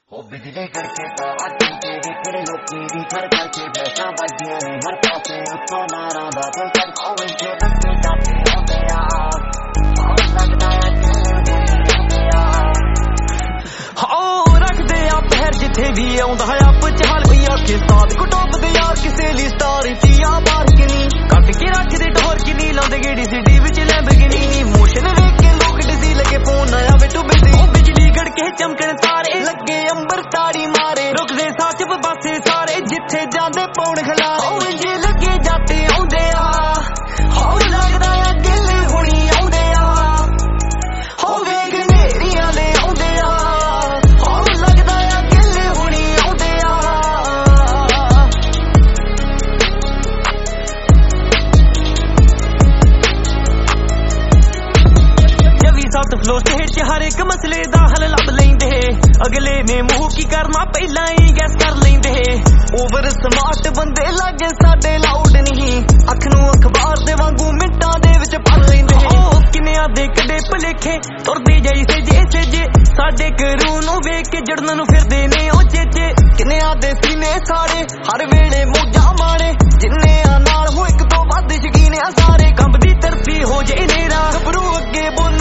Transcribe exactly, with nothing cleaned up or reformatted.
हो बिजली करके तो आती तेरी फिर लोकी दी घर करके बैठा बजिए ने हर पासे उत्तो नारा दा तो सब कोई के बच्चे जाते होते यार और लगता है होते यार हो रख दे आ पैर जिथे भी आउंदा आप चाल कोई आखे साथ को टॉप दे यार किसे ली स्टार चिया बार किनी कट के रख दे डोर किनी लाउंदे गेड़ी सिटी विच लैम्बोर्गिनी मोशन वेख के लोग डिजी लगे फोन आया वे टू बिजी ओ बिजली गड़के चमकण तारे लगे अंबर ताड़ी मारे रुक दे साथ बसे सारे जिथे जांदे पौण खलारे ओ इंजे लगे जाते आउंदे आ हो लगदा है दिल हुणी आउंदे आ हो वेख नेरियां ले आउंदे आ हो लगदा है दिल हुणी आउंदे आ जवी सट फ्लो स्टेट च हर एक मसले दा हल लभ लैंदे अगले ने मुंह की करना पहला ही गैस कर लेंदे ओवर स्मार्ट बंदे लागे साडे लाउड नहीं अख नू अखबार दे वांगू मिंटां दे विच पढ़ लेंदे ओ किन्नियां दे कड़े भलेखे तुरदे जैसे जैसे जे साडे करू नू वेख के जड़न नू फिरदे ने ओ चेचे किन्नियां दे सीने सारे हर वेले मौजा मारे जिन्ने आ नाल हो एक तो वध शकीन आ सारे कंबदी धरती हो जे नेरा गबरू अगे बोल